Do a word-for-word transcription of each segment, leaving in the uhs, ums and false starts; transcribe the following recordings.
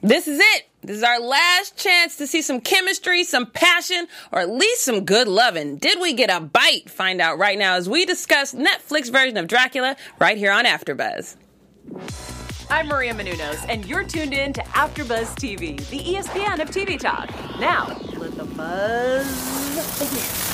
This is it. This is our last chance to see some chemistry, some passion, or at least some good loving. Did we get a bite? Find out right now as we discuss Netflix version of Dracula right here on AfterBuzz. I'm Maria Menounos, and you're tuned in to AfterBuzz T V, the E S P N of T V talk. Now, let the buzz begin.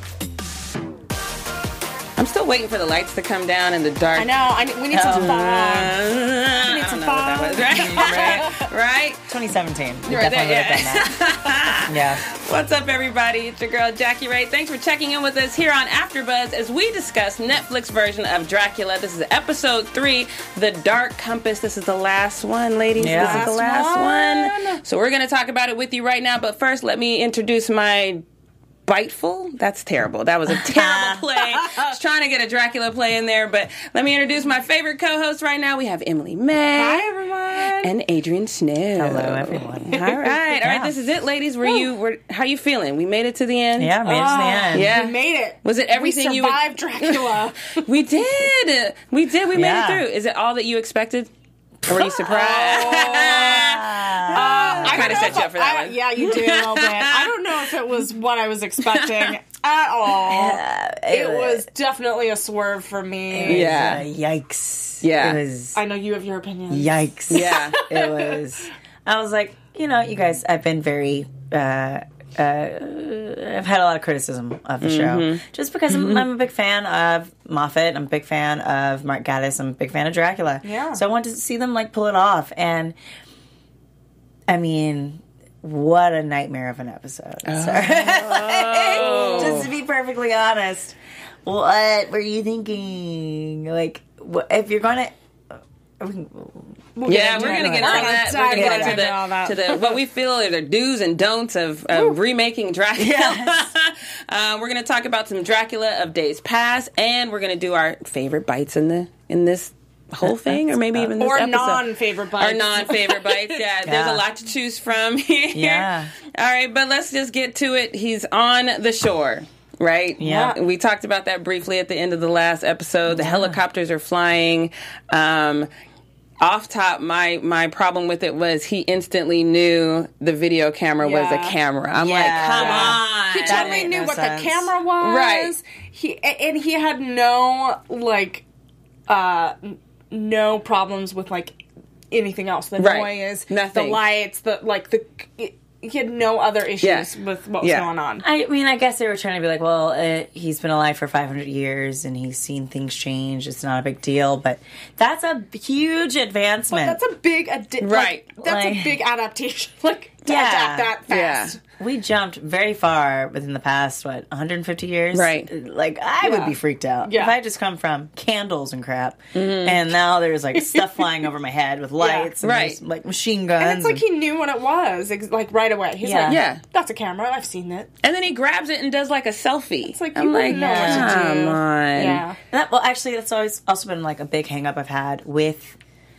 I'm still waiting for the lights to come down in the dark. I know. I, we need some Uh, fog. We need I some don't know what that fog. was, right? right? Right? twenty seventeen. We Right definitely there, would have done that. Yeah. What's up, everybody? It's your girl, Jackie Ray. Thanks for checking in with us here on AfterBuzz as we discuss Netflix version of Dracula. This is episode three, The Dark Compass. This is the last one, ladies. Yeah. This is the last one. one. So we're going to talk about it with you right now. But first, let me introduce my... Biteful? That's terrible. That was a terrible play. I was trying to get a Dracula play in there, but let me introduce my favorite co-host right now. We have Emily May. Hi, everyone. And Adrian Snow. Hello, everyone. All right. All right. Yeah. This is it, ladies. Were you, were, how you feeling? We made it to the end? Yeah, made it to the end. Yeah. We made it. Was it everything we you would- survived Dracula. We did. We did. We made Yeah. it through. Is it all that you expected? Or were you surprised? Uh, I Kinda don't know set if you up for I- that I- one. Yeah, you did a little bit. I don't know if it was what I was expecting at all. It was definitely a swerve for me. Yeah. Uh, yikes. Yeah. It was. I know you have your opinions. Yikes. Yeah. It was. I was like, you know, you guys, I've been very. Uh, uh, I've had a lot of criticism of the Mm-hmm. show just because I'm, I'm a big fan of Moffat. I'm a big fan of Mark Gatiss. I'm a big fan of Dracula. Yeah. So I wanted to see them like pull it off, and I mean, what a nightmare of an episode. Oh. Sorry. Just to be perfectly honest, what were you thinking? Like, wh- if you're gonna. We'll Yeah, get we're into gonna it. get into We're that. We're dive gonna get right into into all the that. to the what we feel are the do's and don'ts of, of remaking Dracula. Yes. uh, we're gonna talk about some Dracula of days past, and we're gonna do our favorite bites in the in this whole thing, or maybe even this Or episode. non-favorite bites. Or non-favorite bites. Yeah, there's Yeah. a lot to choose from here. Yeah. All right, but let's just get to it. He's on the shore. Right? Yeah. We talked about that briefly at the end of the last episode. The helicopters are flying. Um, off top, my my problem with it was he instantly knew the video camera was a Yeah. camera. I'm Yeah. like, come on. He That totally made knew no what sense. the camera was. Right. He and he had no like uh n- no problems with like anything else. The Right. noise, Nothing. the lights, the like the it, he had no other issues Yeah. with what was Yeah. going on. I mean, I guess they were trying to be like, well, uh, he's been alive for five hundred years and he's seen things change. It's not a big deal, but that's a huge advancement. That's a big addi- Right. Like, that's Like- a big adaptation. Like to Yeah. adapt that fast. we jumped very far within the past, what, one hundred fifty years? Right. Like, I Yeah. would be freaked out. Yeah. If I just come from candles and crap, and now there's, like, stuff flying over my head with lights and Right. there's, like, machine guns. And it's like he knew what it was, ex- like right away. He's Yeah. like, Yeah. that's a camera. I've seen it. And then he grabs it and does like a selfie. It's like, you I'm like, wouldn't know what to come do. on. Yeah. That, well, actually, that's always also been like a big hang up I've had with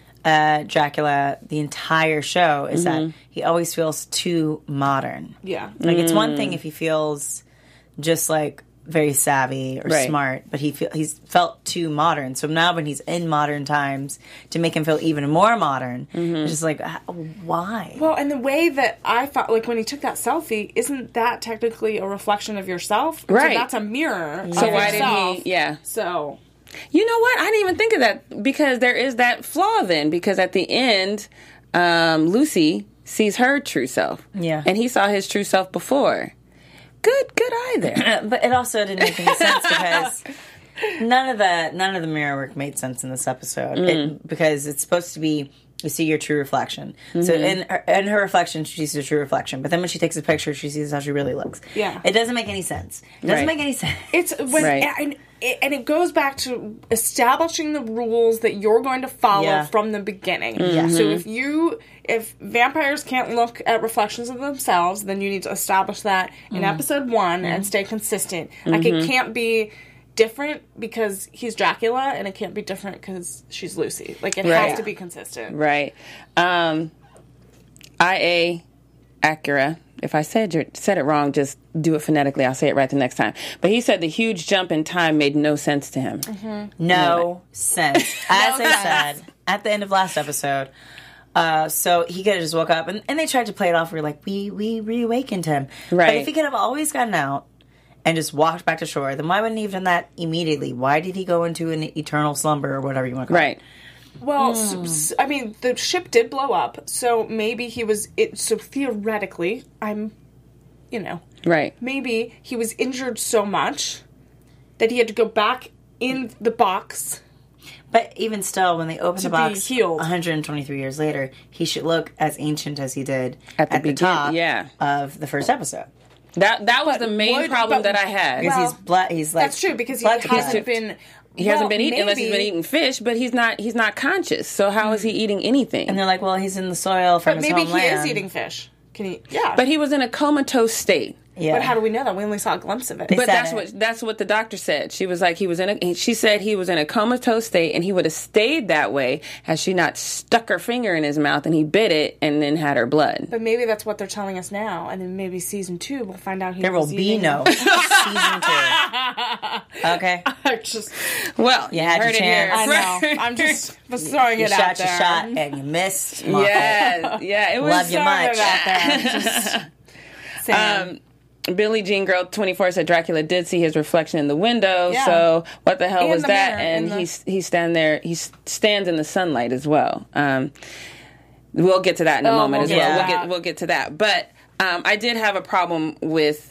uh, Dracula the entire show is Mm-hmm. that he always feels too modern. Yeah. Like, it's one Mm. thing if he feels just like very savvy or Right. smart, but he feel, he's felt too modern. So now when he's in modern times, to make him feel even more modern, Mm-hmm. it's just like, h- why? Well, and the way that I thought, like when he took that selfie, isn't that technically a reflection of yourself? Right. So that's a mirror. So of why did yourself. he? Yeah. So You know what? I didn't even think of that because there is that flaw then. Because at the end, um, Lucy sees her true self. Yeah. And he saw his true self before. Good, good eye there. But it also didn't make any sense because none of the none of the mirror work made sense in this episode it, because it's supposed to be you see your true reflection. So in her, in her reflection, she sees a true reflection. But then when she takes a picture, she sees how she really looks. Yeah. It doesn't make any sense. It doesn't Right. make any sense. it's when Right. and, and it goes back to establishing the rules that you're going to follow Yeah. from the beginning. Yeah. So if you if vampires can't look at reflections of themselves, then you need to establish that in episode one and stay consistent. Like it can't be different because he's Dracula, and it can't be different because she's Lucy. Like it Right. has to be consistent. Right. Um, I A Acura. If I said your, said it wrong, just do it phonetically. I'll say it right the next time. But he said the huge jump in time made no sense to him. No sense. As No I sense. said at the end of last episode, Uh, so he could have just woke up, and, and they tried to play it off. We are like, we we reawakened him. Right. But if he could have always gotten out and just walked back to shore, then why wouldn't he have done that immediately? Why did he go into an eternal slumber or whatever you want to call Right. it? Well, s s I mean, the ship did blow up, so maybe he was. It, so theoretically, I'm, you know, Right. maybe he was injured so much that he had to go back in the box. But even still, when they open To the box be healed. one hundred twenty-three years later, he should look as ancient as he did At at the the, begin- top yeah. of the first episode. That that was But the main would- problem but- that I had. Because Well, he's blood. He's like That's true because he blood hasn't deprived. been. He hasn't well, been eating unless he's been maybe- eating fish, but he's not he's not conscious. So how is he eating anything? And they're like, well, he's in the soil from But his maybe he homeland. is eating fish. Can he? Yeah. But he was in a comatose state. Yeah. But how do we know that? We only saw a glimpse of it. But said that's it. what that's what the doctor said. She was like he was in a she said he was in a comatose state and he would have stayed that way had she not stuck her finger in his mouth and he bit it and then had her blood. But maybe that's what they're telling us now, and then maybe season two we'll find out he There will was be eating- no season two. Okay. I just, Well, You had your heard it chance. I here. know. I'm just was throwing You it out shot there. your shot and you missed. Moffat. Yeah, yeah, it was Love you Throwing much. it out there. Just saying. Um, Billie Jean Girl twenty-four said Dracula did see his reflection in the window. Yeah. So what the hell And was the that? mirror, And and the- he's he's stand there. He stands in the sunlight as well. Um, we'll get to that in a Oh, moment we'll as get well. to We'll that. get we'll get to that. But um, I did have a problem with.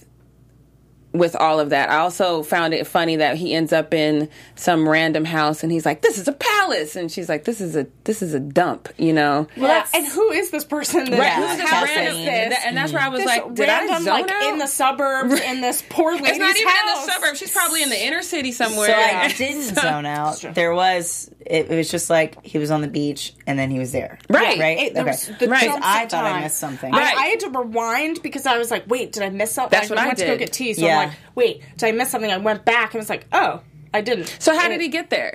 With all of that, I also found it funny that he ends up in some random house and he's like, "This is a palace," and she's like, "This is a this is a dump," you know. yeah, and who is this person that Right, Yeah, who's this Kathleen. random? this? And that's where I was This like, "Did I random, zone like out?" in the suburbs in this poor lady's It's not even house. in the suburbs. She's probably in the inner city somewhere. So I didn't zone out. There was, it, it was just like he was on the beach and then he was there. Right. Right? It, there okay. was the Right. jumps I of thought I time. missed something. I, Right. I had to rewind because I was like, wait, did I miss something? That's what I went to go did. get tea, so Yeah. I'm like, wait, did I miss something? I went back and was like, oh, I didn't. So how And did he get there?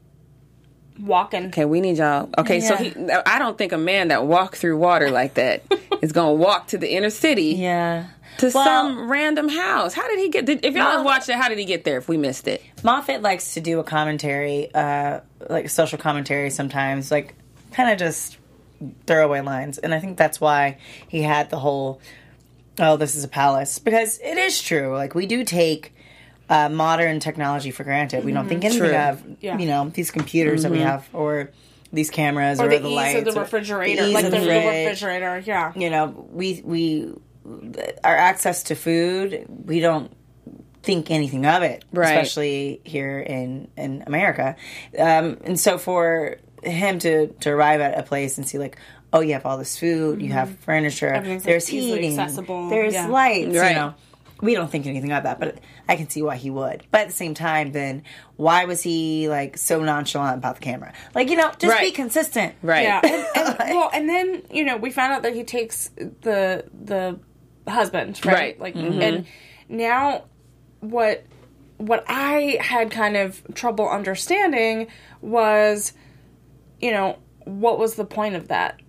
walking? Okay, we need y'all. Okay, so Yeah. he. I don't think a man that walked through water like that is gonna walk to the inner city Yeah. to Well- some random house. How did he get? Did, if y'all Well- watched it, how did he get there? If we missed it, Moffat likes to do a commentary, uh, like a social commentary sometimes, like kind of just throwaway lines. And I think that's why he had the whole, oh, this is a palace. Because it is true. Like, we do take uh, modern technology for granted. We don't think anything True. of, Yeah. you know, these computers that we have or these cameras or, Or the, the ease lights. of the or refrigerator, the ease like of the, the the fridge. refrigerator. Yeah. You know, we, we, our access to food, we don't think anything of it, Right. especially here in in America. Um, and so for him to to arrive at a place and see like, oh, you have all this food, you have furniture, Everything's, like, there's easily heating, accessible. there's Yeah. lights, Right. you know. We don't think anything of that, but I can see why he would. But at the same time, then why was he like so nonchalant about the camera? Like, you know, just be Right. consistent, right? Yeah, and, and, well, and then you know we found out that he takes the the husband, right? Right. Like, Mm-hmm. and now what what I had kind of trouble understanding was, you know, what was the point of that?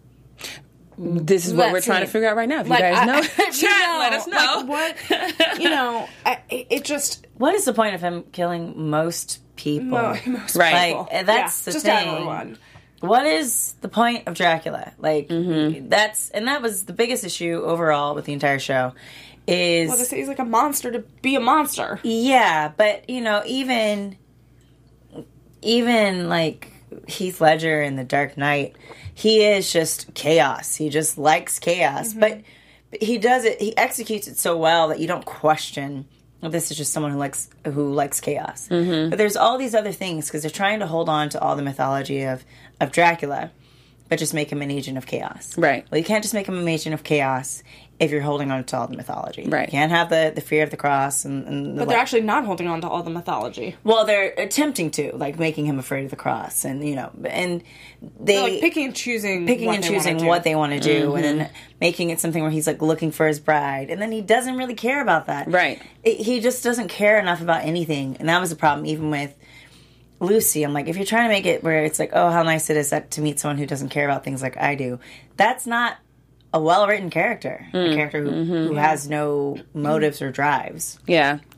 This is what Let's we're trying see. to figure out right now. If Like, you guys I- know, if you chat, know, let us know. like, what you know, I, it it just What is the point of him killing most people? mo- most Right. people. Like, that's Yeah, the just thing. everyone. What is the point of Dracula? Like, Mm-hmm. that's, and that was the biggest issue overall with the entire show is, Well, they say he's like a monster to be a monster. yeah, but, you know, even, even like Heath Ledger in The Dark Knight, he is just chaos. He just likes chaos, but, but he does it, he executes it so well that you don't question, well, this is just someone who likes who likes chaos. But there's all these other things because they're trying to hold on to all the mythology of, of Dracula, but just make him an agent of chaos. Right. Well, you can't just make him an agent of chaos if you're holding on to all the mythology. Right. You can't have the, the fear of the cross and, and the But they're actually not holding on to all the mythology. well, they're attempting to, like making him afraid of the cross, and you know, and they They're like picking and choosing, picking what and they wanna choosing do. what they want to do, and then making it something where he's like looking for his bride, and then he doesn't really care about that. Right. It, he just doesn't care enough about anything, and that was the problem. Even with Lucy, I'm like, if you're trying to make it where it's like, oh, how nice it is that to meet someone who doesn't care about things like I do, that's not a well written character, a character who, who has no motives or drives. Yeah.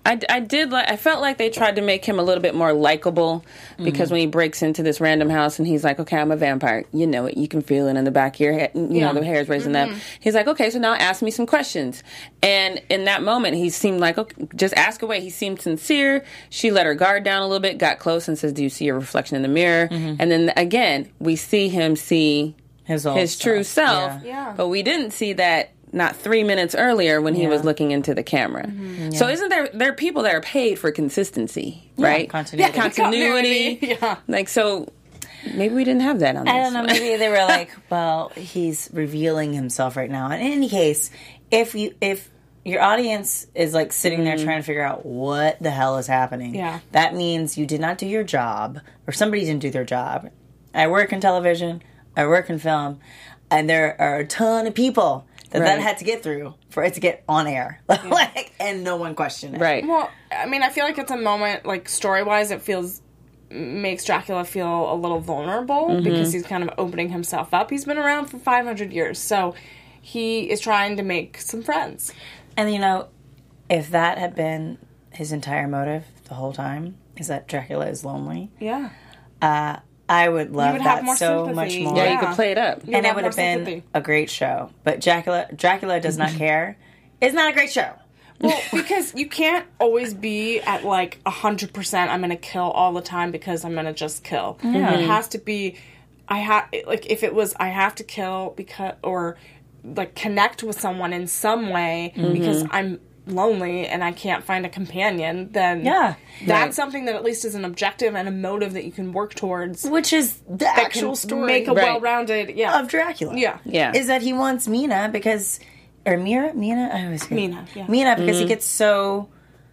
I, I did like. I felt like they tried to make him a little bit more likable because when he breaks into this random house and he's like, "Okay, I'm a vampire. You know it. You can feel it in the back of your head. You Yeah. know the hair's raising up." He's like, "Okay, so now ask me some questions." And in that moment, he seemed like, "Okay, just ask away." He seemed sincere. She let her guard down a little bit, got close, and says, "Do you see your reflection in the mirror?" And then again, we see him see His, old his true stuff. self, Yeah. Yeah. but we didn't see that. Not three minutes earlier when he Yeah. was looking into the camera. So isn't there there are people that are paid for consistency, right? continuity. Yeah, continuity. Continuity, yeah. Like so, maybe we didn't have that on this. I don't know. Maybe they were like, "Well, he's revealing himself right now." In any case, if you if your audience is like sitting there trying to figure out what the hell is happening, Yeah. that means you did not do your job, or somebody didn't do their job. I work in television. I work in film, and there are a ton of people that Right. that had to get through for it to get on air, like, and no one questioned it. Right. Well, I mean, I feel like it's a moment, like, story-wise, it feels, makes Dracula feel a little vulnerable Mm-hmm. because he's kind of opening himself up. He's been around for five hundred years, so he is trying to make some friends. And you know, if that had been his entire motive the whole time, is that Dracula is lonely, Yeah. uh, I would love would have that more so sympathy. much more. Yeah, you Yeah. could play it up. You And have it would more have been sympathy. a great show. But Dracula, Dracula does not care. It's not a great show. Well, because you can't always be at, like, one hundred percent I'm going to kill all the time because I'm going to just kill. It has to be, I have, like, if it was, I have to kill because, or, like, connect with someone in some way because I'm lonely and I can't find a companion, then Yeah. that's Right. something that at least is an objective and a motive that you can work towards. Which is the That actual can story make a Right. well-rounded, yeah. of Dracula. Yeah. Yeah. Is that he wants Mina because, or Mira? Mina? I always forget. Mina, yeah. Mina, because he gets so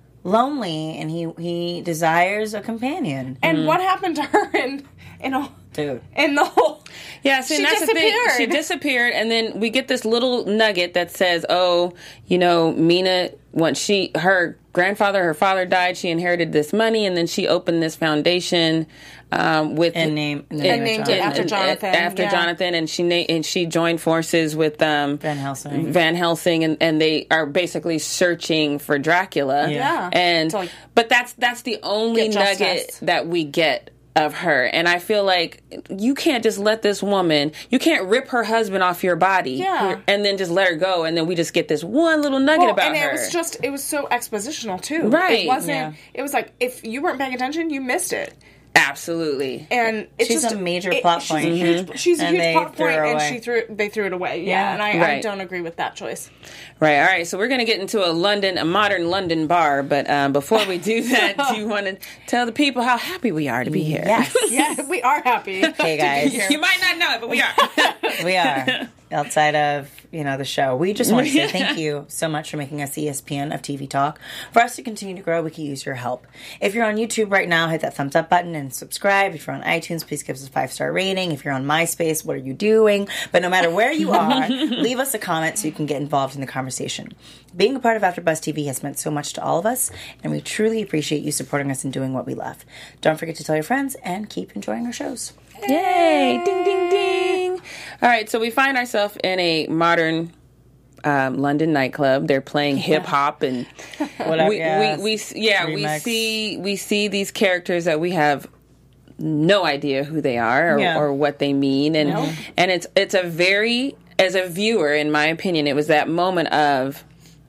lonely and he, he desires a companion. And what happened to her in, in, a, Dude. in the whole... Yeah, see, She and that's the thing. disappeared. She disappeared, and then we get this little nugget that says, "Oh, you know, Mina, once she, her grandfather, her father died, she inherited this money, and then she opened this foundation um, with And name, and And named it after Jonathan, After yeah. Jonathan, and she na- and she joined forces with um, Van Helsing. Van Helsing, and, and they are basically searching for Dracula. Yeah. and To, like, but that's that's the only get nugget justice. that we get of her. And I feel like you can't just let this woman, you can't rip her husband off your body Yeah. and then just let her go, and then we just get this one little nugget Well, about and her. it was just it was so expositional too. Right, It wasn't yeah. it was like if you weren't paying attention, you missed it. Absolutely. And it's She's just a major it- plot she's point. A huge, Mm-hmm. she's a And huge they plot threw point, her and away. she threw they threw it away. Yeah, Yeah. and I, I Right. don't agree with that choice. Right. All right. So we're going to get into a London, a modern London bar. But um, before we do that, do you want to tell the people how happy we are to be here? Yes. Yeah, we are happy. Hey, guys. You might not know it, but we are. We are. Outside of, you know, the show. We just want to say thank you so much for making us E S P N of T V Talk. For us to continue to grow, we could use your help. If you're on YouTube right now, hit that thumbs up button and subscribe. If you're on iTunes, please give us a five-star rating. If you're on MySpace, what are you doing? But no matter where you are, leave us a comment so you can get involved in the conversation. Being a part of AfterBuzz T V has meant so much to all of us, and we truly appreciate you supporting us and doing what we love. Don't forget to tell your friends, and keep enjoying our shows. Yay! Ding, ding, ding. All right, so we find ourselves in a modern um, London nightclub. They're playing hip hop, and Whatever. we, yeah, we, we, yeah, we remix. see we see these characters that we have no idea who they are or, Yeah. or what they mean, and and it's it's a very, as a viewer, in my opinion, it was that moment of,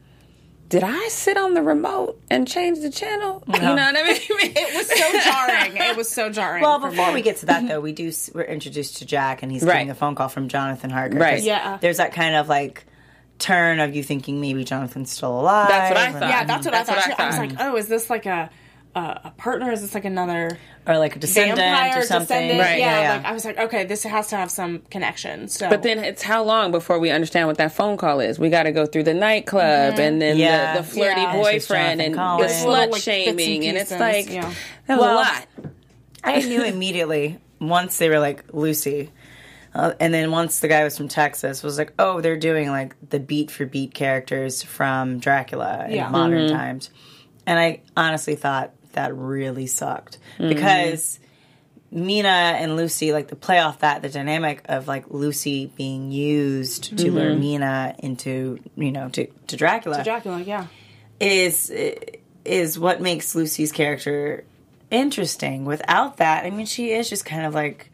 did I sit on the remote and change the channel? You know what I mean? It was so jarring. It was so jarring. Well, for before me. we get to that, though, we do s- we're introduced to Jack, and he's Right. getting a phone call from Jonathan Harker. Right. 'cause Yeah. There's that kind of like turn of you thinking maybe Jonathan's still alive. That's what I and- thought. yeah, that's what That's I what thought. I too. I was thought. like, oh, is this like a a, a partner? Is this like another Or like a descendant vampire or something. descendant? Right. Yeah, yeah, yeah. like I was like, okay, this has to have some connection. So, But then it's how long before we understand what that phone call is? We got to go through the nightclub and then Yeah. the, the flirty Yeah. It's just boyfriend Jonathan and Collins. the Little, slut like, bits and shaming, and it's pieces, like yeah. that was Well, a lot. I knew immediately once they were like Lucy. Uh, and then once the guy was from Texas, was like, oh, they're doing like the beat for beat characters from Dracula in Yeah. modern Mm-hmm. times. And I honestly thought that really sucked because Mina and Lucy, like to play off that, the dynamic of like Lucy being used to lure Mina into, you know, to, to Dracula Dracula, yeah. is it, is what makes Lucy's character interesting. Without that, I mean, she is just kind of like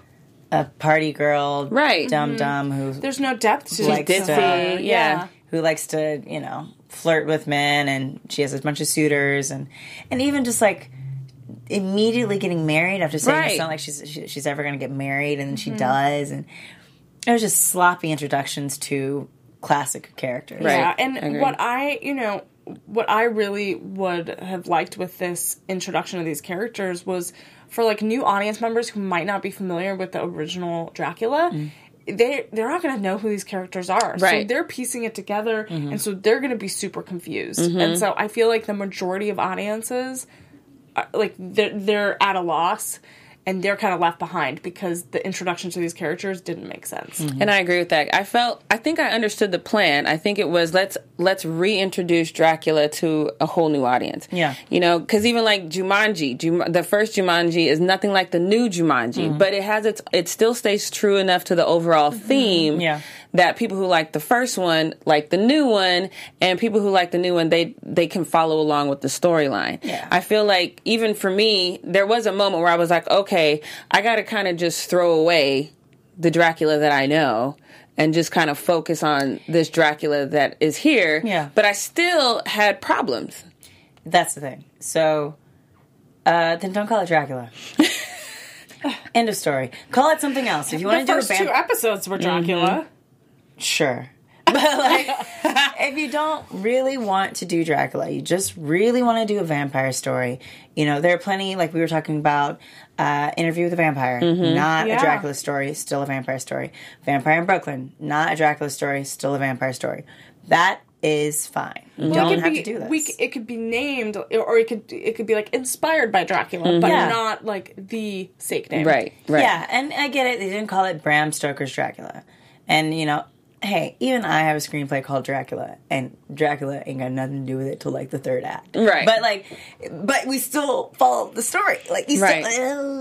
a party girl, Right. dumb dumb who There's no depth to likes it. to, ditzy, yeah. who likes to, you know, flirt with men, and she has a bunch of suitors, and and even just like immediately getting married after saying Right. it's not like she's she, she's ever going to get married, and then she does, and it was just sloppy introductions to classic characters. Right. Yeah, and Agreed. what I, you know, what I really would have liked with this introduction of these characters was for like new audience members who might not be familiar with the original Dracula. Mm. They they're not going to know who these characters are, so Right. they're piecing it together, Mm-hmm. and so they're going to be super confused. And so I feel like the majority of audiences, are, like they're they're at a loss. And they're kind of left behind because the introduction to these characters didn't make sense. And I agree with that. I felt, I think I understood the plan. I think it was let's let's reintroduce Dracula to a whole new audience. Yeah. You know, because even like Jumanji, Jum- the first Jumanji is nothing like the new Jumanji, but it has its, it still stays true enough to the overall theme. Yeah. That people who like the first one like the new one, and people who like the new one, they they can follow along with the storyline. Yeah. I feel like even for me, there was a moment where I was like, okay, I got to kind of just throw away the Dracula that I know and just kind of focus on this Dracula that is here. Yeah. But I still had problems. That's the thing. So, uh, then don't call it Dracula. End of story. Call it something else. If you want The to do a first vamp- two episodes were Dracula. Sure. But like, if you don't really want to do Dracula, you just really want to do a vampire story. You know, there are plenty, like we were talking about, uh, Interview with a Vampire, not Yeah. a Dracula story, still a vampire story. Vampire in Brooklyn, not a Dracula story, still a vampire story. That is fine. You Well, don't it could have be, to do this. We, c- it could be named, or it could it could be like inspired by Dracula, but Yeah. not like the sake name. Right, right. Yeah, and I get it. They didn't call it Bram Stoker's Dracula. And, you know, hey, even I have a screenplay called Dracula, and Dracula ain't got nothing to do with it till like the third act. Right. But like, but we still follow the story. Like, you Right.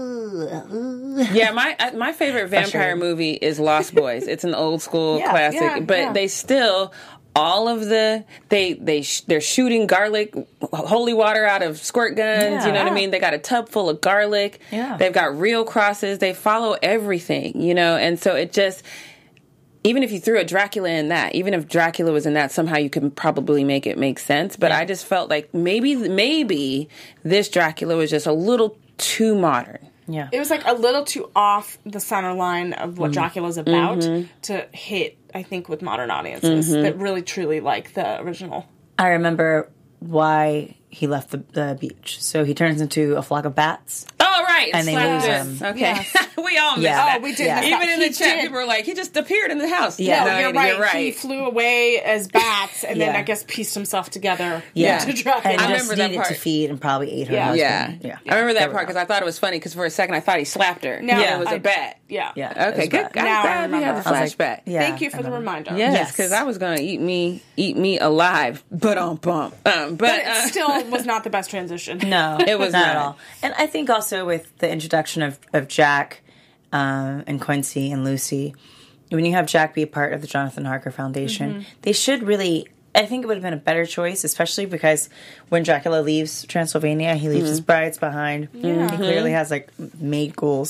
still. Yeah, my uh, my favorite vampire Frustrating. movie is Lost Boys. It's an old school Yeah, classic, yeah, but yeah. they still all of the they they sh- they're shooting garlic holy water out of squirt guns. You know what I Yeah. mean? They got a tub full of garlic. Yeah. They've got real crosses. They follow everything. You know, and so it just. Even if you threw a Dracula in that, even if Dracula was in that, somehow you could probably make it make sense. But I just felt like maybe, maybe this Dracula was just a little too modern. Yeah. It was like a little too off the center line of what Dracula's about to hit, I think, with modern audiences that really truly like the original. I remember why he left the, the beach. So he turns into a flock of bats. Oh, right. And they Slapped lose it. him. Okay. Yes. we all missed Yeah. that. Oh, we did Yeah. miss that. Even in the He chat, did. people were like, he just appeared in the house. Yeah. No, No, you're, right. You're right. He flew away as bats, and then Yeah. I guess pieced himself together Yeah. into Dracula. And I just remember that needed to part. feed and probably ate her Yeah. husband. Yeah. Yeah. I remember There that we part go. because I thought it was funny because for a second I thought he slapped her. No, yeah, it was a I- bat. yeah. Yeah. it Okay, was good. bad. I'm Now I glad we had remember. the I was like, flashback. Yeah, Thank you for I the remember. reminder. Yes, Yes. because I was going to eat me, eat me alive, but on bump. Um, but But it uh, still was not the best transition. No, It was not not. at all. And I think also with the introduction of, of Jack um, and Quincy and Lucy, when you have Jack be a part of the Jonathan Harker Foundation, Mm-hmm. they should really. I think it would have been a better choice, especially because when Dracula leaves Transylvania, he leaves Mm-hmm. his brides behind. Yeah. He clearly has like maid goals.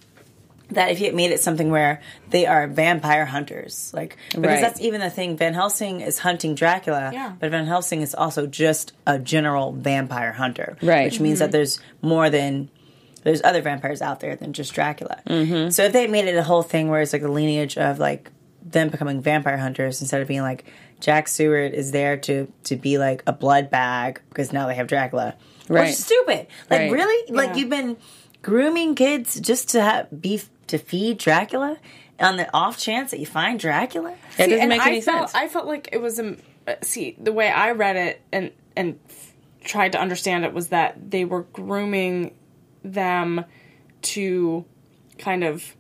That if you had made it something where they are vampire hunters, like because Right. that's even the thing. Van Helsing is hunting Dracula, Yeah. but Van Helsing is also just a general vampire hunter, Right. Which means that there's more than there's other vampires out there than just Dracula. Mm-hmm. So if they made it a whole thing where it's like a lineage of like them becoming vampire hunters instead of being like Jack Stewart is there to to be like a blood bag because now they have Dracula, Right. which is stupid. Like Right. really, like Yeah. you've been grooming kids just to have beef to feed Dracula on the off chance that you find Dracula. it doesn't and make I any felt, sense. I felt like it was um, uh, see the way I read it and and f- tried to understand it was that they were grooming them to kind of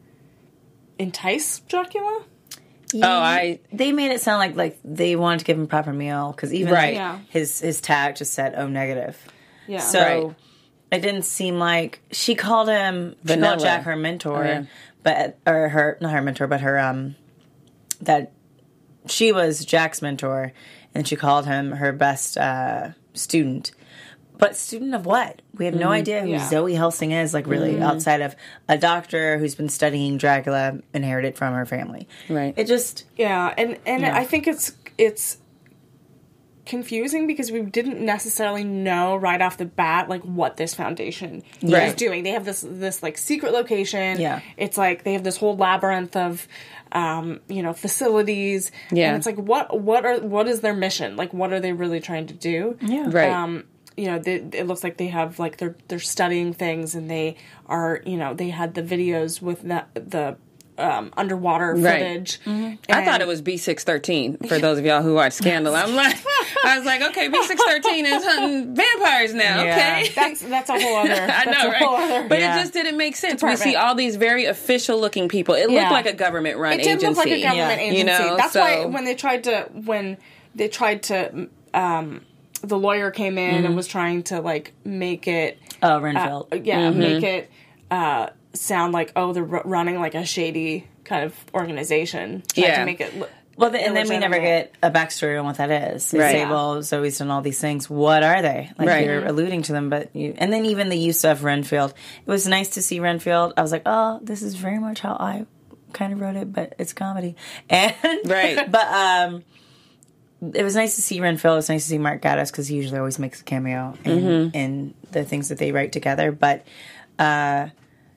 entice Dracula. oh, I They made it sound like like they wanted to give him a proper meal because even Right. like, Yeah. his his tag just said "oh negative." Yeah. So Right. it didn't seem like she called him she Vanilla. called Jack her mentor, Oh, yeah. but or her not her mentor, but her um that she was Jack's mentor, and she called him her best uh, student. but student of what? We have no idea who Yeah. Zoe Helsing is, like, really, outside of a doctor who's been studying Dracula, inherited from her family. Right. It just... Yeah, and and Yeah. I think it's it's confusing because we didn't necessarily know right off the bat like what this foundation is Right. doing. They have this this like secret location. Yeah. It's like they have this whole labyrinth of um, you know, facilities. Yeah. And it's like what what are what is their mission? Like what are they really trying to do? Yeah. Right. Um you know, they, it looks like they have like they're they're studying things, and they are, you know, they had the videos with the the um, underwater Right. footage. I thought it was B six thirteen for those of y'all who watch Scandal. I'm like, I was like, okay, B six thirteen is hunting vampires now. Yeah. Okay. That's that's a whole other. I that's know, a whole right? other- But Yeah. it just didn't make sense. Department. We see all these very official looking people. It Yeah. looked like a government run It agency. did look like a government Yeah. agency. You know, That's so- why when they tried to when they tried to um, the lawyer came in Mm-hmm. and was trying to like make it Oh, Renfield. uh, yeah Mm-hmm. make it uh, sound like oh they're r- running like a shady kind of organization. Tried Yeah. to make it look. Well, the, and then we never illegitimate. get a backstory on what that is. They Right. say, Yeah. well, Zoe's done all these things. What are they? Like, Right. you're alluding to them, but you... And then even the use of Renfield. It was nice to see Renfield. I was like, oh, this is very much how I kind of wrote it, but it's comedy. And... Right. But, um... it was nice to see Renfield. It was nice to see Mark Gatiss, because he usually always makes a cameo in, Mm-hmm. in the things that they write together. But, uh...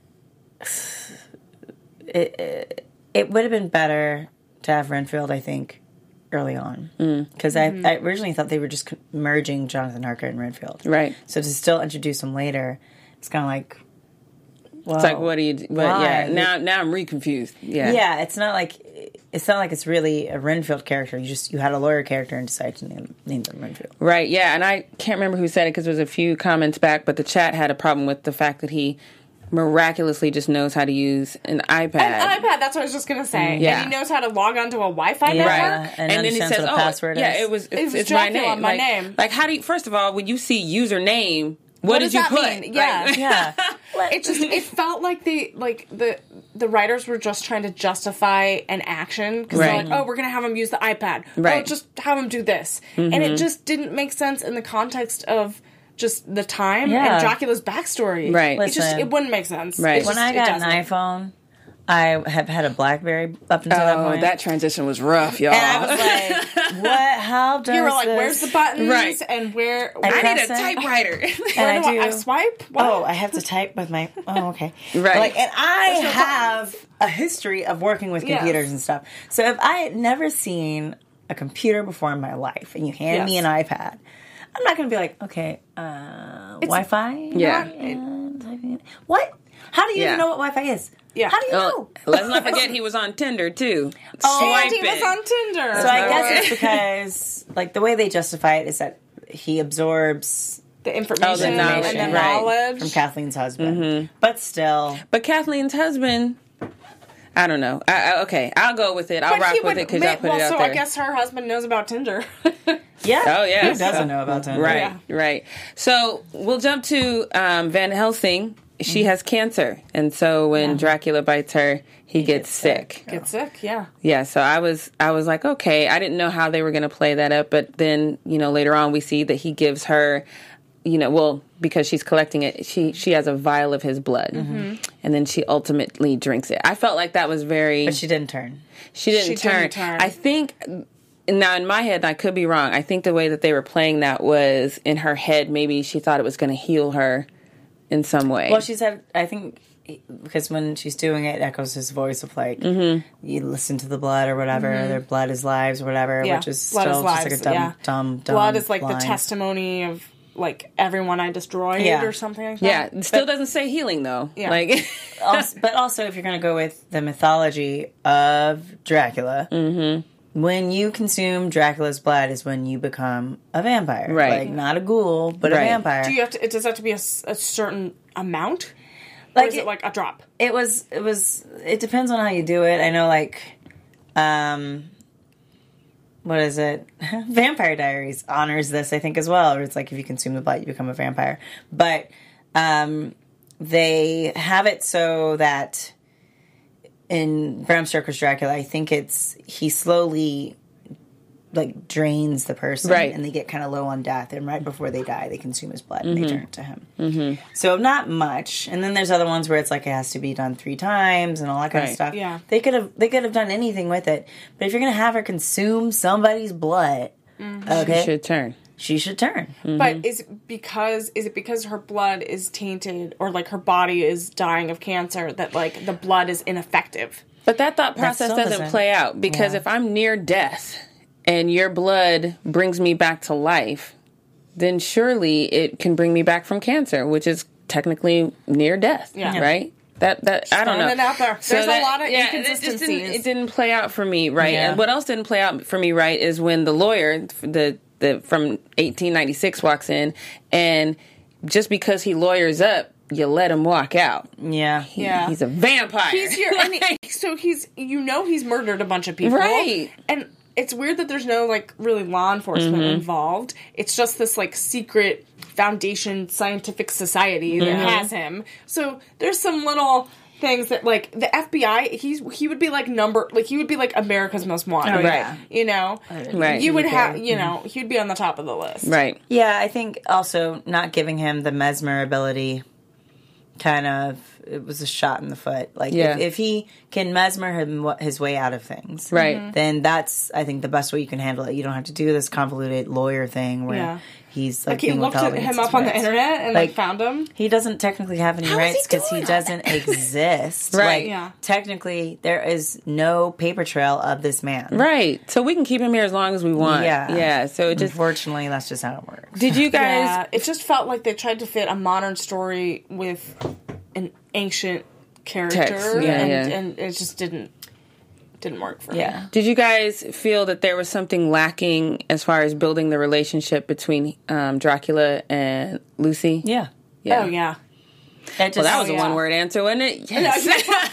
It... it It would have been better to have Renfield, I think, early on. Because Mm-hmm. I, I originally thought they were just merging Jonathan Harker and Renfield. Right. So to still introduce him later, it's kind of like, well, It's like, what do you? But why? yeah, now now I'm reconfused. Yeah. Yeah, it's not like it's not like it's really a Renfield character. You just you had a lawyer character and decided to name, name them Renfield. Right. Yeah. And I can't remember who said it because there was a few comments back, but the chat had a problem with the fact that he miraculously just knows how to use an iPad. An iPad. That's what I was just gonna say. Yeah. And he knows how to log onto a Wi-Fi Yeah. network. And understands what a password yeah, is. it was. It's, It was it's my Dracula, name. my like, name. Like, how do you? First of all, when you see username, what, What did does you that put? mean? Yeah. Like- Yeah. It just it felt like they like the the writers were just trying to justify an action because Right. they're like, oh, we're gonna have him use the iPad. Oh, Right. just have him do this, and it just didn't make sense in the context of just the time Yeah. and Dracula's backstory. Right. It just Listen. it wouldn't make sense. Right. It When just- I it got an doesn't. iPhone, I have had a BlackBerry up until that Oh, point. that transition was rough, y'all. and I was like, what? How does You were like, this... "Where's the buttons? Right. And where? I where need a press it. typewriter. where and do I I, I do- swipe? What? Oh, I have to type with my. Oh, okay. Right. Like, and I no have a history of working with Yes. computers and stuff. So if I had never seen a computer before in my life, and you hand me Yes. an iPad, I'm not going to be like, okay, uh, Wi-Fi. Yeah. Uh, typing it. What? How do you Yeah. even know what Wi-Fi is? Yeah. How do you Oh, know? let's not forget he was on Tinder too. And Swipe he was it. on Tinder. So I no guess way. it's because, like, the way they justify it is that he absorbs the information Oh, the knowledge, and the right. knowledge. from Kathleen's husband, Mm-hmm. but still. But Kathleen's husband, I don't know. I, I, okay, I'll go with it. I'll But rock he with would it because ma- y'all put well, it out so there. I guess her husband knows about Tinder. Yeah. Oh, yeah. Who doesn't So- know about Tinder? Right, Yeah. right. So we'll jump to um, Van Helsing. Mm-hmm. She has cancer, and so when Dracula bites her, he, gets, gets sick. sick. Get sick, yeah. Yeah, so I was I was like, okay, I didn't know how they were going to play that up, but then, you know, later on we see that he gives her, you know, well, because she's collecting it, she she has a vial of his blood. Mm-hmm. And then she ultimately drinks it. I felt like that was very But she didn't turn. she didn't, She turn. didn't turn. I think now in my head, and I could be wrong, I think the way that they were playing that was in her head, maybe she thought it was going to heal her in some way. Well, she said, I think, because when she's doing it, it echoes his voice of like, Mm-hmm. you listen to the blood or whatever, their blood is lives or whatever, Yeah. which is Blood still is just lives, like a dumb, yeah. dumb, dumb Blood is like line. the testimony of like everyone I destroyed Yeah. or something like that. yeah, it still doesn't say healing though. Yeah. Like Also- but also, if you're going to go with the mythology of Dracula, Mm-hmm. when you consume Dracula's blood is when you become a vampire. Right. Like, not a ghoul, but Right. a vampire. Do you have to? It does have to be a, s- a certain amount, Like or is it, it- like a drop? It was, it was, it depends on how you do it. I know, like, um, what is it? Vampire Diaries honors this, I think, as well. Where it's like if you consume the blood, you become a vampire. But um, they have it so that in Bram Stoker's Dracula, I think it's he slowly like drains the person, Right. and they get kind of low on death, and right before they die, they consume his blood and they turn to him. Mm-hmm. So not much. And then there's other ones where it's like it has to be done three times and all that kind Right. of stuff. Yeah. They could have they could have done anything with it, but if you're gonna have her consume somebody's blood, okay, You should turn. she should turn. But is it because is it because her blood is tainted or like her body is dying of cancer that like the blood is ineffective? But that thought process still doesn't doesn't- play out because Yeah. if I'm near death and your blood brings me back to life, then surely it can bring me back from cancer, which is technically near death, Yeah. right? That that I don't know. throwing it out there. There's a lot of it just didn't, inconsistencies. it didn't play out for me, right? Yeah. And what else didn't play out for me, right, is when the lawyer, the the from eighteen ninety-six walks in, and just because he lawyers up, you let him walk out. Yeah. He- Yeah. he's a vampire. He's here, and he, so he's you know he's murdered a bunch of people, Right. And it's weird that there's no like really law enforcement Mm-hmm. involved. It's just this like secret foundation scientific society that Mm-hmm. has him. So there's some little things that like the F B I. He's he would be like number like he would be like America's most wanted. Oh, Right. yeah. You know, Right. You would Okay. have you know he'd be on the top of the list. right. Yeah, I think also not giving him the mesmer ability kind of it was a shot in the foot. Like Yeah. if, if he can mesmer him his way out of things, Right. Mhm. then that's I think the best way you can handle it. You don't have to do this convoluted lawyer thing where Yeah. he's like, Like he being looked withheld at him against up on the his rights. internet and like, Like, found him. He doesn't technically have any is he rights because he doing all doesn't exist. Right. Like, Yeah. technically, there is no paper trail of this man. Right. So we can keep him here as long as we want. Yeah. Yeah. So it just. Unfortunately, that's just how it works. Did you guys. Yeah, it just felt like they tried to fit a modern story with an ancient character, Text, yeah, and, yeah. and it just didn't didn't work for Yeah. me. Did you guys feel that there was something lacking as far as building the relationship between um, Dracula and Lucy? Yeah. Yeah. Oh yeah, It just, Well, that was Oh, a yeah. one word answer, wasn't it? Yes.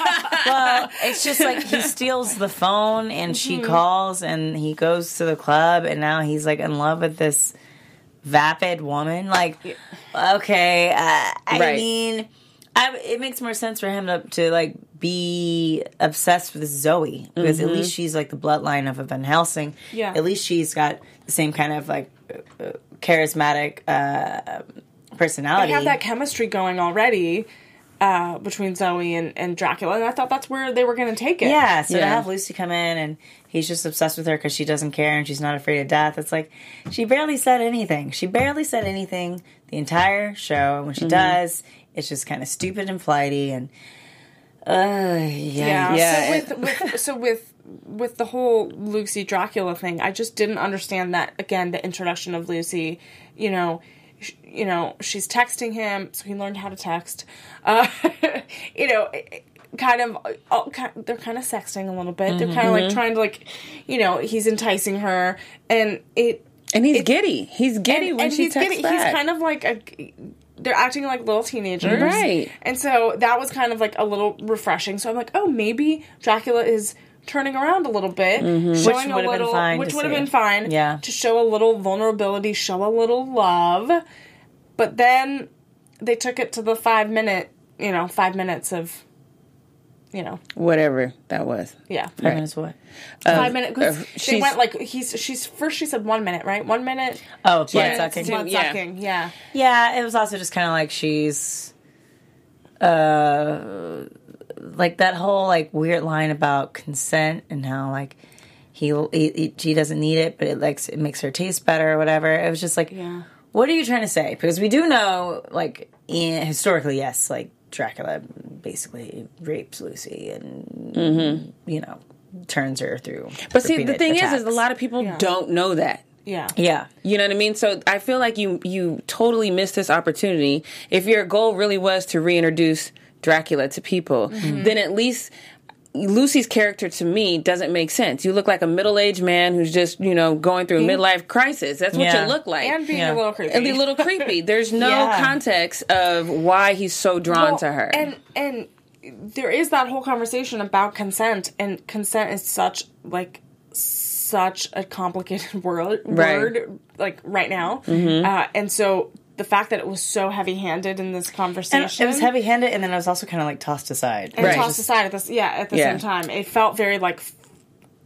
Well, it's just like he steals the phone and she calls and he goes to the club and now he's like in love with this vapid woman. Like, okay, uh, I Right. mean, I, it makes more sense for him to, to like be obsessed with Zoe because at least she's like the bloodline of a Van Helsing. Yeah. At least she's got the same kind of like uh, charismatic uh, personality. they have that chemistry going already uh, between Zoe and, and Dracula, and I thought that's where they were going to take it. Yeah, so to Yeah. have Lucy come in and he's just obsessed with her because she doesn't care and she's not afraid of death. It's like she barely said anything. She barely said anything the entire show. And when she does, it's just kind of stupid and flighty and uh, yeah. Yeah. Yeah, So with, with so with with the whole Lucy Dracula thing, I just didn't understand that. Again, the introduction of Lucy, you know, sh- you know, she's texting him, so he learned how to text. Uh, you know. It, kind of oh, ki- they're kind of sexting a little bit. They're kind of like trying to like, you know, he's enticing her, and it And he's It- giddy. He's giddy and, when and she he's texts getting, back. he's kind of like a, they're acting like little teenagers, Right. And so that was kind of like a little refreshing. So I'm like, oh, maybe Dracula is turning around a little bit, Mm-hmm. showing Which a would have been little, fine which to would have see. been fine, Yeah. to show a little vulnerability, show a little love. But then they took it to the five minute, you know, five minutes of, you know, Whatever that was. yeah. Five minutes what? Five minutes. uh, Because they she's- went like he's she's first. She said one minute, right? One minute. Oh, blood Yeah, sucking. it's- Blood Yeah. sucking. Yeah. Yeah, it was also just kind of like she's, uh, like that whole like weird line about consent and how like he, he, he she doesn't need it, but it likes it makes her taste better or whatever. It was just like, Yeah. what are you trying to say? Because we do know, like in, historically, yes, like Dracula basically rapes Lucy and you know turns her through. But see, the repeated thing is, attacks. is a lot of people Yeah. don't know that. Yeah. yeah. You know what I mean? So I feel like you you totally missed this opportunity. If your goal really was to reintroduce Dracula to people, then at least Lucy's character to me doesn't make sense. You look like a middle-aged man who's just, you know, going through a midlife crisis. That's what Yeah. you look like. And being Yeah. a little creepy. And be a little creepy. There's no Yeah. context of why he's so drawn Well, to her. And and there is that whole conversation about consent, and consent is such like such a complicated word Right. word like right now. Uh, and so the fact that it was so heavy-handed in this conversation, And it was heavy-handed, and then it was also kind of like tossed aside. and Right. tossed aside at this yeah at the Yeah. same time, it felt very like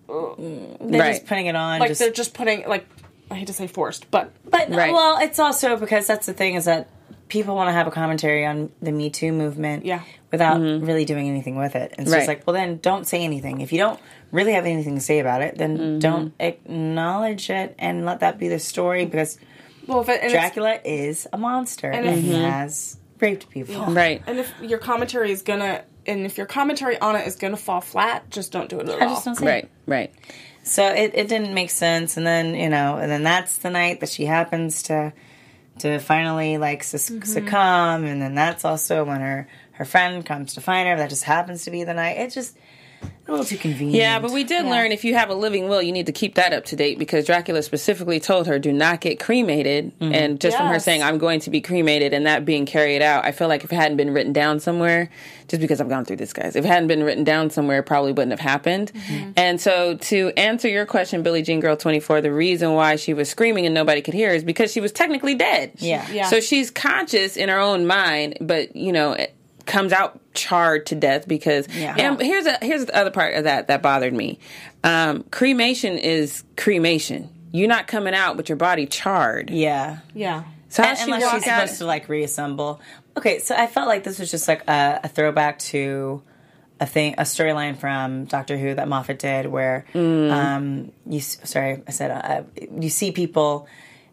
they're Right. just putting it on. like just, they're just putting like I hate to say forced, but but Right. well, it's also because that's the thing is that people want to have a commentary on the Me Too movement, Yeah. without really doing anything with it. And so Right. it's like, well, then don't say anything. If you don't really have anything to say about it, then don't acknowledge it and let that be the story because well, if it, and it's- Dracula is a monster and, if- he has raped people. Right. And if your commentary is gonna, and if your commentary on it is gonna fall flat, just don't do it at I all. just don't say Right. Right. So it, it didn't make sense, and then you know, and then that's the night that she happens to to finally like sus- Mm-hmm. succumb, and then that's also when her her friend comes to find her. That just happens to be the night. It's just a little too convenient. Yeah, but we did learn if you have a living will, you need to keep that up to date because Dracula specifically told her, do not get cremated. And just from her Yes. saying, I'm going to be cremated and that being carried out, I feel like if it hadn't been written down somewhere, just because I've gone through this, guys, if it hadn't been written down somewhere, it probably wouldn't have happened. And so to answer your question, Billie Jean Girl twenty-four, the reason why she was screaming and nobody could hear is because she was technically dead. Yeah. Yeah. So she's conscious in her own mind, but, you know, it comes out charred to death because Yeah. and here's a here's the other part of that that bothered me. Um, cremation is cremation. You're not coming out with your body charred. yeah. Yeah. So how And- she unless walk she's out? supposed to like reassemble. Okay, so I felt like this was just like a, a throwback to a thing, a storyline from Doctor Who that Moffat did, where um, you s- sorry, I said uh, you see people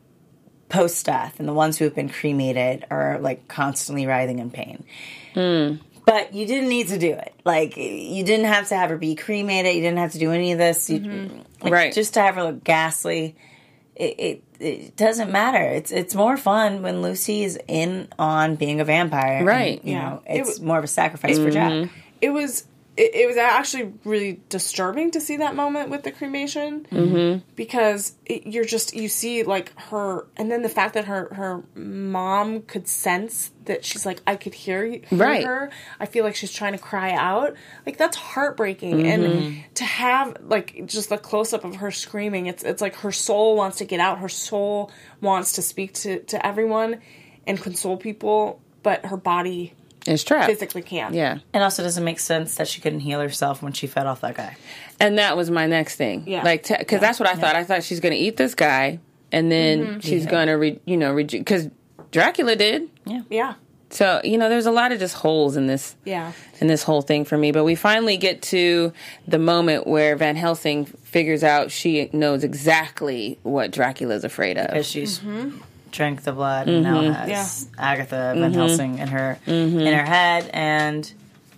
post death, and the ones who have been cremated are like constantly writhing in pain. But you didn't need to do it. Like you didn't have to have her be cremated. You didn't have to do any of this. You, like, Right. Just to have her look ghastly. It, it it doesn't matter. It's it's more fun when Lucy is in on being a vampire. Right. And, you Yeah. know, It it's w- more of a sacrifice for Jack. It was. It, it was actually really disturbing to see that moment with the cremation mm-hmm. because it, you're just you see like her, and then the fact that her her mom could sense that she's like I could hear, you, hear Right. her. I feel like she's trying to cry out. Like that's heartbreaking, and to have like just the close up of her screaming, it's it's like her soul wants to get out. Her soul wants to speak to to everyone and console people, but her body It's trapped. physically can't. Yeah. It also doesn't make sense that she couldn't heal herself when she fed off that guy. And that was my next thing. Yeah. Like, because that's what I thought. I thought she's going to eat this guy, and then she's going to, re- you know, because Dracula did. Yeah. So you know, there's a lot of just holes in this. Yeah. In this whole thing for me, but we finally get to the moment where Van Helsing figures out she knows exactly what Dracula's afraid of. Because she's drank the blood and now has Agatha Van Helsing in her in her head, and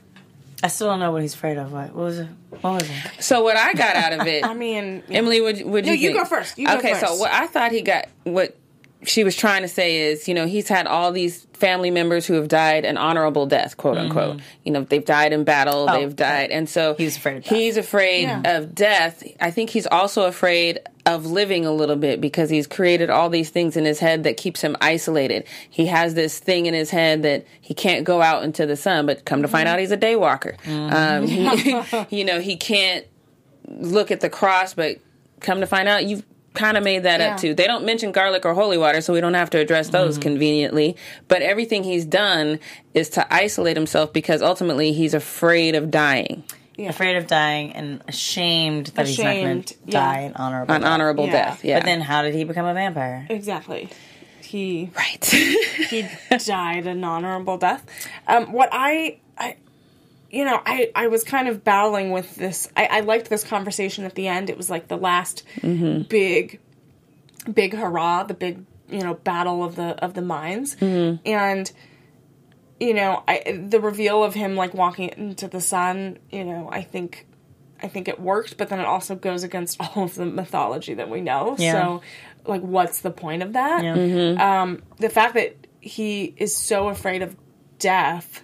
I still don't know what he's afraid of. What, what was it? What was it? So what I got out of it, I mean, Emily, would would No, you? you think? go first. You go okay, so first. what I thought he got, what she was trying to say is, you know, he's had all these family members who have died an honorable death, quote unquote. You know, they've died in battle, Oh, they've died, and so He was afraid of death. He's afraid Yeah. of death. I think he's also afraid of living a little bit because he's created all these things in his head that keeps him isolated. He has this thing in his head that he can't go out into the sun, but come to find out he's a day walker. Um, he- you know, he can't look at the cross, but come to find out you've kind of made that Yeah. up too. They don't mention garlic or holy water, so we don't have to address those conveniently. But everything he's done is to isolate himself because ultimately he's afraid of dying. Afraid of dying and ashamed that he's not going Ashamed, to yeah. die an honorable An death. honorable Yeah. death. Yeah. But then how did he become a vampire? exactly. He right. he died an honorable death. Um, what I, I, you know, I, I was kind of battling with this. I, I liked this conversation at the end. It was like the last big, big hurrah, the big, you know, battle of the of the minds, and you know, I the reveal of him like walking into the sun. You know, I think. I think it worked, but then it also goes against all of the mythology that we know. Yeah. So, like, what's the point of that? Yeah. Um, the fact that he is so afraid of death,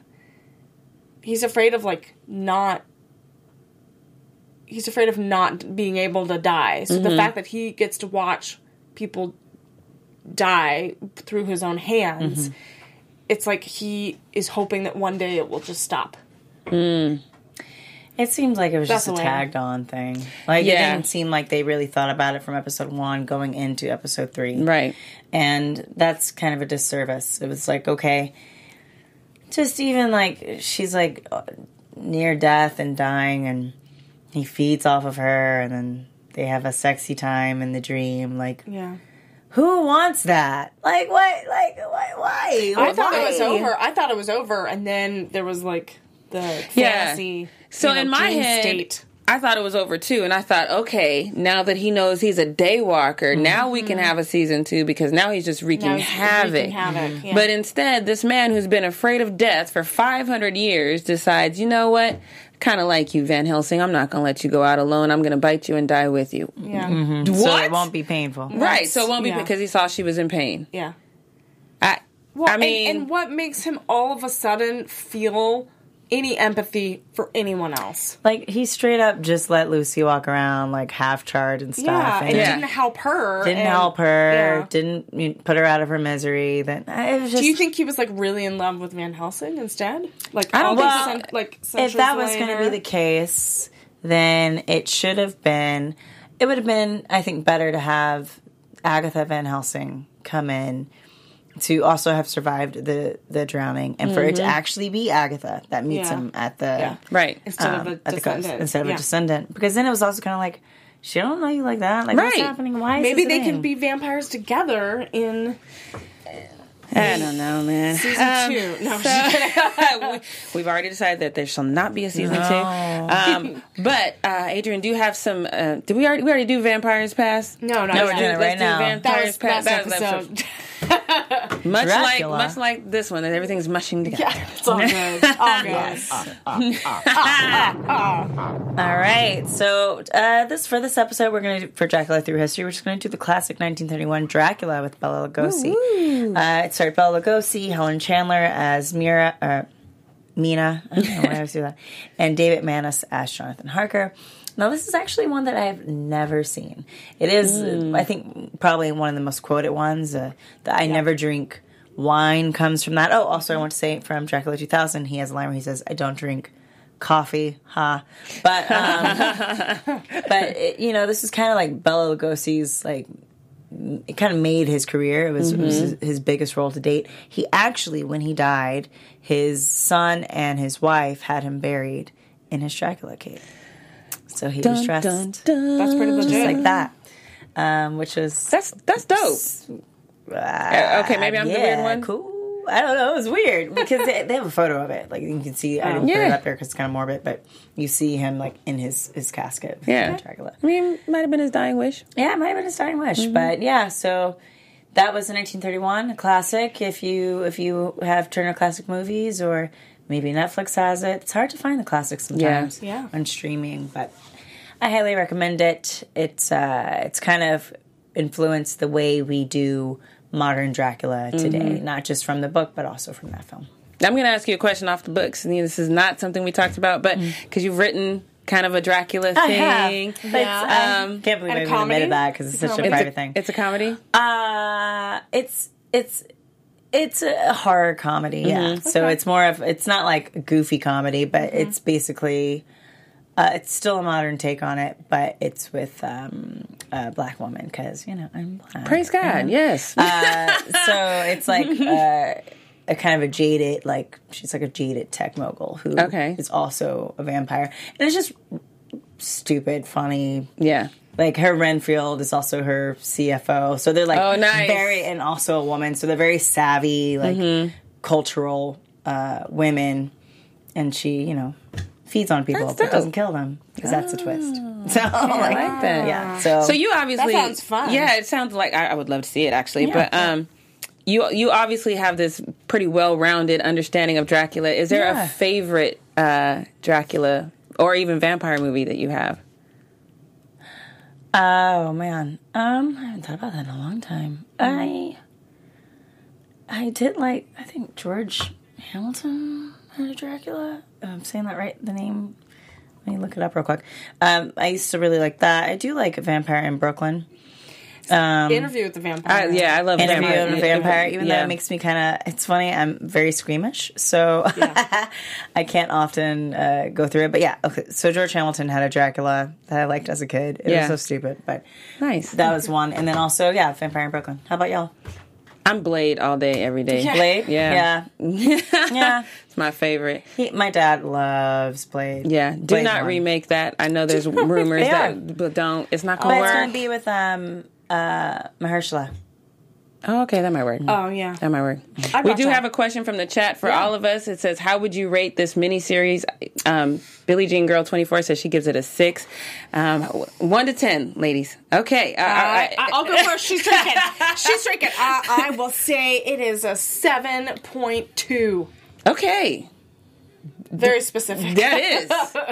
he's afraid of, like, not, he's afraid of not being able to die. So the fact that he gets to watch people die through his own hands, it's like he is hoping that one day it will just stop. It seems like it was That's just a the way. tagged on thing. Like, it Yeah. didn't seem like they really thought about it from episode one going into episode three. Right. And that's kind of a disservice. It was like, okay, just even like, she's like near death and dying, and he feeds off of her, and then they have a sexy time in the dream. Like, Yeah. who wants that? Like, what? Like, why? Why? I thought Why? it was over. I thought it was over, and then there was like the Yeah. fantasy. So you know, in my dream head, state. I thought it was over too, and I thought, okay, now that he knows he's a daywalker, now we can have a season two because now he's just wreaking Now he's havoc. wreaking havoc, yeah. But instead, this man who's been afraid of death for five hundred years decides, you know what? Kind of like you, Van Helsing. I'm not going to let you go out alone. I'm going to bite you and die with you. Yeah. What? So it won't be painful. Right. So it won't be Yeah. because he saw she was in pain. Yeah. I, Well, I and- mean, and, what makes him all of a sudden feel any empathy for anyone else? Like, he straight up just let Lucy walk around, like, half charred and stuff. Yeah, and Yeah. didn't help her. Didn't and- help her. yeah. Didn't you know, put her out of her misery. Then it was just. Do you think he was like really in love with Van Helsing instead? Like I don't all think these so. cen- like if centuries that was going to later? be the case, then it should have been. It would have been, I think, better to have Agatha Van Helsing come in to also have survived the the drowning, and for it to actually be Agatha that meets Yeah. him at the Yeah. right. instead um, of a at the coast descendant. instead of Yeah. a descendant, because then it was also kind of like, she don't know you like that. Like, what's Right. happening? Why? Is Maybe this a they thing? could be vampires together in I don't know, man. season Um, two. No, we- We've already decided that there shall not be a season two. Um, but uh, Adrian, do you have some? Uh, did we already? We already do Vampires Pass? no, no, No, no. we're doing it Let's right do now. That Vampires was Pass. last That was episode. much Dracula. like much like this one, and everything's mushing together. Yeah, it's all good. All good. All right, so uh, this for this episode, we're going to for Dracula Through History. We're just going to do the classic nineteen thirty-one Dracula with Bela Lugosi. Uh, it starred Bela Lugosi, Helen Chandler as Mira, uh, Mina, I don't know why I always do that, and David Manis as Jonathan Harker. Now, this is actually one that I have never seen. It is, uh, I think, probably one of the most quoted ones. Uh, the I never drink wine comes from that. Oh, also, I want to say from Dracula two thousand, he has a line where he says, "I don't drink coffee, ha." But, um, but it, you know, this is kind of like Bela Lugosi's, like, it kind of made his career. It was, it was his, his biggest role to date. He actually, when he died, his son and his wife had him buried in his Dracula cave. So he was dressed Dun, dun. That's pretty legit. just like that, um, which was That's that's dope. uh, okay, maybe I'm the yeah, weird one. Cool. I don't know. It was weird because they, they have a photo of it. Like you can see. I didn't put it Yeah. up there because it's kind of morbid, but you see him like in his his casket. Yeah. Dracula. I mean, might have been his dying wish. Yeah, it might have been his dying wish, but yeah. So that was in nineteen thirty-one, a classic. If you if you have Turner Classic Movies or maybe Netflix has it, it's hard to find the classics sometimes Yeah. Yeah. on streaming, but I highly recommend it. It's uh, it's kind of influenced the way we do modern Dracula today, not just from the book, but also from that film. I'm going to ask you a question off the books. And this is not something we talked about, but because you've written kind of a Dracula I have. thing. But I Um, can't believe and I a even comedy? admitted that because it's such a It's a- private it's, thing. a, it's a comedy. Uh, it's it's it's a horror comedy, yeah. So Okay. it's more of it's not like a goofy comedy, but it's basically uh, it's still a modern take on it, but it's with um, a black woman because you know I'm black. Praise God. Yes. Uh, so it's like uh, a kind of a jaded, like she's like a jaded tech mogul who Okay. is also a vampire, and it's just stupid, funny. yeah. Like her Renfield is also her C F O, so they're like Oh, nice. very, and also a woman, so they're very savvy, like Mm-hmm. cultural uh, women, and she, you know, feeds on people That's but dope. doesn't kill them because that's a twist. So I like that. yeah, so So you obviously That sounds fun. Yeah, it sounds like I, I would love to see it actually. Yeah. But um you you obviously have this pretty well rounded understanding of Dracula. Is there Yeah. a favorite uh Dracula or even vampire movie that you have? Oh man, um, I haven't thought about that in a long time. I, I did like. I think George Hamilton had a Dracula. I'm saying that right. The name. Let me look it up real quick. Um, I used to really like that. I do like Vampire in Brooklyn. Um, Interview with the Vampire. I, yeah, I love Interview vampire. of a Vampire, even though Yeah. it makes me kind of, it's funny, I'm very squeamish, so I can't often uh, go through it. But yeah, okay, so George Hamilton had a Dracula that I liked as a kid. It Yeah. was so stupid, but Nice. that was one. And then also, yeah, Vampire in Brooklyn. How about y'all? I'm Blade all day, every day. Yeah. Blade? Yeah. Yeah. Yeah. my favorite. He, my dad loves Blade. Yeah, do Blade not one. remake that. I know there's rumors They are. that, but don't. It's not But gonna it's work. going to be with um, uh, Mahershala. Oh, okay, that might work. Oh, yeah. That might work. I'd We watch do that. have a question from the chat for all of us. It says, "How would you rate this miniseries?" Um, Billie Jean Girl twenty-four says she gives it a six. Um, one to ten, ladies. Okay, uh, Uh, I, I- I'll go first. She's drinking. She's drinking. Uh, I will say it is a seven point two. okay, Very specific. that is.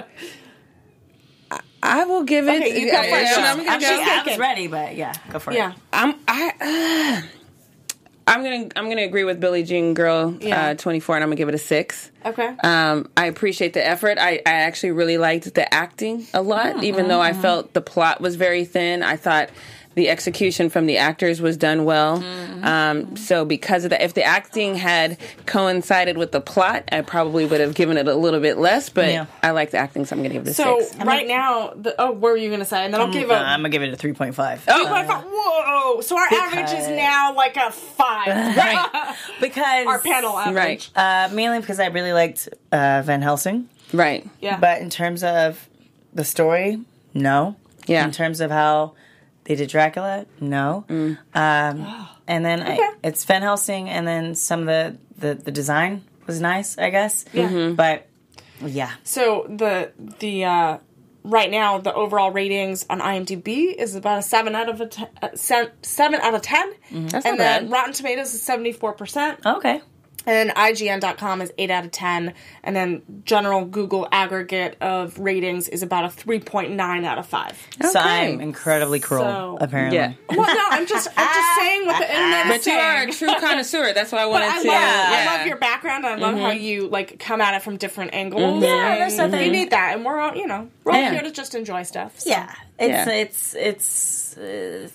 I, I will give it. Okay, you go first. Yeah, I'm gonna I'm go. just- I was ready, but yeah, go for Yeah. it. I'm I. Uh, I'm gonna I'm gonna agree with Billie Jean Girl Yeah. uh, twenty-four, and I'm gonna give it a six. Okay. Um, I appreciate the effort. I, I actually really liked the acting a lot, even though I felt the plot was very thin. I thought the execution from the actors was done well. Um, so because of that, if the acting had coincided with the plot, I probably would have given it a little bit less. But Yeah. I like the acting, so I'm gonna give it a So six. right now, the, oh, what were you gonna say? And then I'll give Uh, a. I'm going to give it a three point five. Oh. Whoa! So our average is now like a five. Right, Our Because panel average. right, Uh, mainly because I really liked uh, Van Helsing. right. Yeah. But in terms of the story, no. Yeah. In terms of how they did Dracula, no. Mm. Um, and then I, it's Van Helsing, and then some of the, the, the design was nice, I guess. Yeah. Mm-hmm. But yeah. So the the uh, right now the overall ratings on IMDb is about a seven out of a ten, uh, se- seven out of ten, That's not and then bad. Rotten Tomatoes is seventy four percent. Okay. And I G N dot com is eight out of ten. And then general Google aggregate of ratings is about a three point nine out of five. So Okay. I'm incredibly cruel, So- apparently. Yeah. Well, no, I'm just, I'm just saying what the internet is But you are a saying. true connoisseur. That's why I But wanted I love, to. I yeah. love your background. I love how you like come at it from different angles. Yeah, and there's nothing- You need that, and we're all, you know, we're all Yeah. here to just enjoy stuff. so. Yeah. It's, Yeah. it's, it's, uh,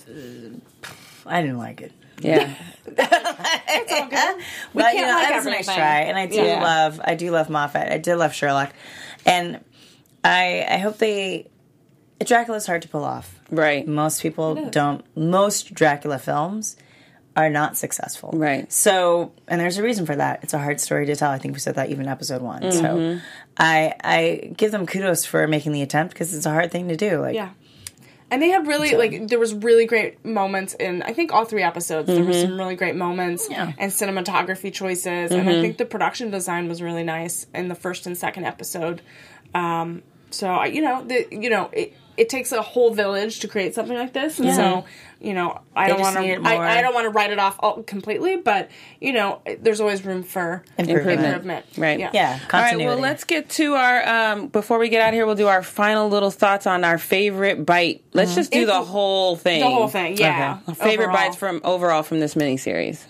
I didn't like it. Yeah. It's all good. We But can't you know, like that was a nice everything. try, and I do Yeah. love, I do love Moffat. I did love Sherlock, and I, I hope they. Dracula's hard to pull off. Right. Most people don't. Most Dracula films are not successful. Right. So, and there's a reason for that. It's a hard story to tell. I think we said that even episode one. Mm-hmm. So, I I give them kudos for making the attempt because it's a hard thing to do. Like, Yeah. And they had really, like, there was really great moments in, I think, all three episodes. There were some really great moments Yeah. and cinematography choices. And I think the production design was really nice in the first and second episode. Um, so, I- you know, the, you know, it, it takes a whole village to create something like this. And Yeah. so, you know, I They don't just want need to, it more- I, I don't want to write it off all completely, but, you know, there's always room for Improvement. improvement. Right. Yeah. Yeah, All right, continuity. well, let's get to our, um, before we get out of here, we'll do our final little thoughts on our favorite bite. Let's just do If- the whole thing. The whole thing, yeah. Our favorite Overall. bites from overall from this miniseries.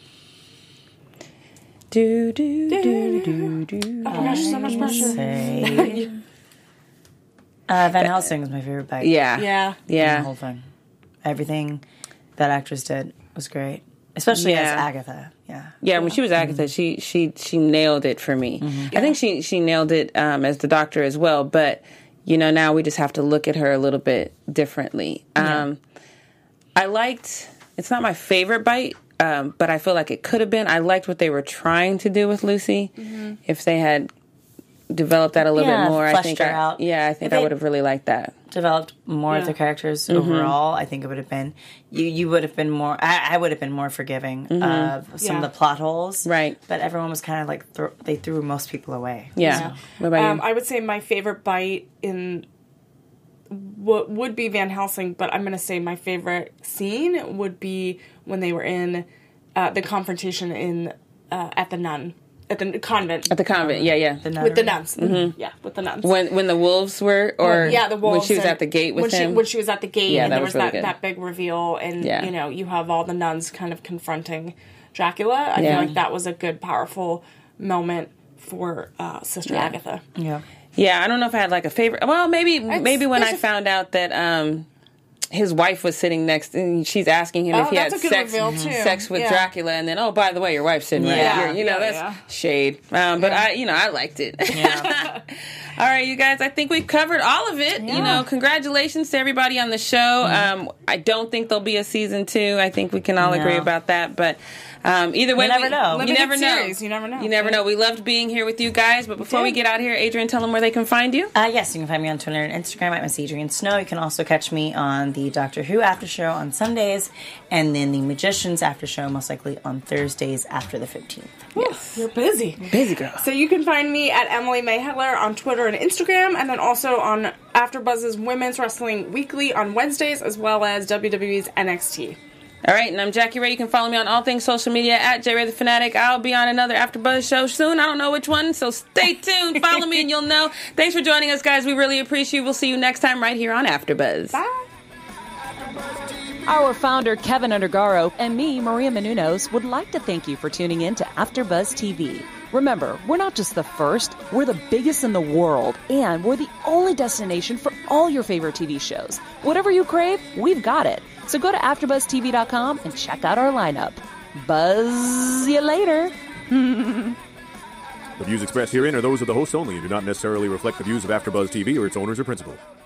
Do, do, do, do, do. Oh my gosh, so much pressure. Say, uh, Van Helsing was my favorite bite. Yeah. Yeah. The Yeah. whole thing. Everything that actress did was great. Especially as Yeah. Agatha. Yeah. Yeah, when she was Agatha, she she she nailed it for me. I think she she nailed it um, as the Doctor as well. But you know, now we just have to look at her a little bit differently. Um, I liked. It's not my favorite bite, um, but I feel like it could have been. I liked what they were trying to do with Lucy. If they had developed that a little Yeah, bit more, I fleshed think. her I, out. Yeah, I think If I they- would have really liked that. Developed more Yeah. of the characters Mm-hmm. overall. I think it would have been you. You would have been more. I, I would have been more forgiving of some Yeah. of the plot holes. Right. But everyone was kind of like thro- they threw most people away. Yeah. Yeah. What about Um, you? I would say my favorite bite in what would be Van Helsing, but I'm going to say my favorite scene would be when they were in uh, the confrontation in uh, at the nun at the convent At the convent. Yeah, yeah. The with the nunnery. nuns. Yeah, with the nuns. When when the wolves were, or yeah, the wolves. when she was and- at the gate with when him. She, when she was at the gate, Yeah, and that there was was, really that, good. that big reveal, and Yeah. you know, you have all the nuns kind of confronting Dracula. I Yeah. feel like that was a good, powerful moment for uh, Sister Yeah. Agatha. Yeah. Yeah, I don't know if I had like a favorite. Well, maybe maybe when there's I a- found out that um, his wife was sitting next, and she's asking him Oh, if he that's had a good sex reveal, too. sex with Yeah. Dracula, and then oh, by the way, your wife's sitting right Yeah. here. You know, Yeah, that's yeah. shade. Um, but I, you know, I liked it. Yeah. All right, you guys, I think we've covered all of it. Yeah. You know, congratulations to everybody on the show. Mm-hmm. Um, I don't think there'll be a season two. I think we can all no. agree about that. But um, either way, you never we, know. You Limited never know. series, you never know. You never know. We loved being here with you guys. But before we get out of here, Adrian, tell them where they can find you. Uh, yes, you can find me on Twitter and Instagram at Miss Adrian Snow. You can also catch me on the Doctor Who After Show on Sundays, and then the Magicians After Show most likely on Thursdays after the fifteenth. Yes. You're busy. Busy girl. So you can find me at Emily Mayheller on Twitter and Instagram, and then also on AfterBuzz's Women's Wrestling Weekly on Wednesdays, as well as W W E's N X T. All right, and I'm Jackie Ray. You can follow me on all things social media at J Ray the Fanatic. I'll be on another AfterBuzz show soon. I don't know which one, so stay tuned. Follow me and you'll know. Thanks for joining us, guys. We really appreciate you. We'll see you next time right here on AfterBuzz. Bye. Our founder, Kevin Undergaro, and me, Maria Menounos, would like to thank you for tuning in to AfterBuzz T V. Remember, we're not just the first, we're the biggest in the world, and we're the only destination for all your favorite T V shows. Whatever you crave, we've got it. So go to after buzz T V dot com and check out our lineup. Buzz you later. The views expressed herein are those of the hosts only and do not necessarily reflect the views of AfterBuzz T V or its owners or principals.